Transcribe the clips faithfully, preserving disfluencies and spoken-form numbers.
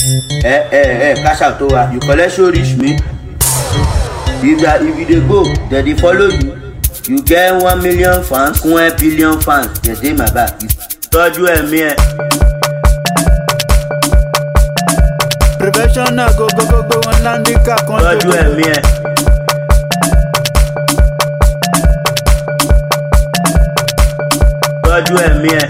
Eh eh eh cash out to you collect show reach me. If you if you dey go, dem dey follow you. You get one million fans, one billion fans. Dem dey my back. Tọ́jú ẹ̀mí ẹ̀. Prevention náà go go go go wọn láńdíkà kan tó. Tọ́jú ẹ̀mí ẹ̀. Tọ́jú ẹ̀mí ẹ̀.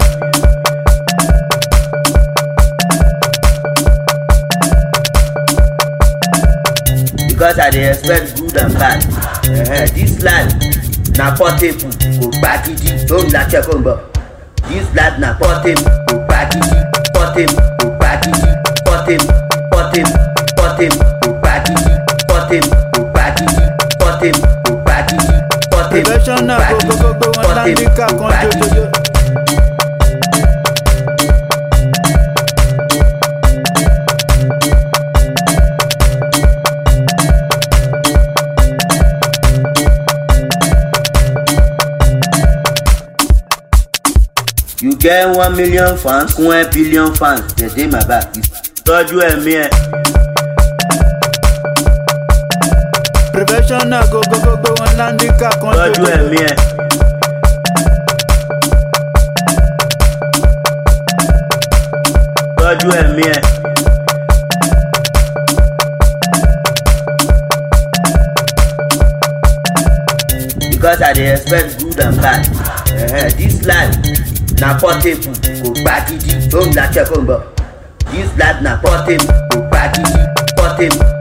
Because I dey expect good and bad. Uh-huh. This life na portable, go gba gidi, don't la check on bọ̀. This life na portable, go gba gidi, portable, go gba gidi, portable, portable, portable, go gba gidi, portable, go gba gidi, portable, go gba gidi, portable, Prevention náà go go go go wọn láńdíkà kan tó tó. You get one million fans, one billion fans. Dem dey my back. Tọ́jú ẹ̀mí ẹ̀. Prevention náà go go go go wọn láńdíkà kan tó tó. Tọ́jú ẹ̀mí ẹ̀. Tọ́jú ẹ̀mí ẹ̀. Because I dey expect good and bad. Uh-huh. This life na portable, go gba gidi, don't la check on bọ̀. This life na portable, go gba gidi, portable.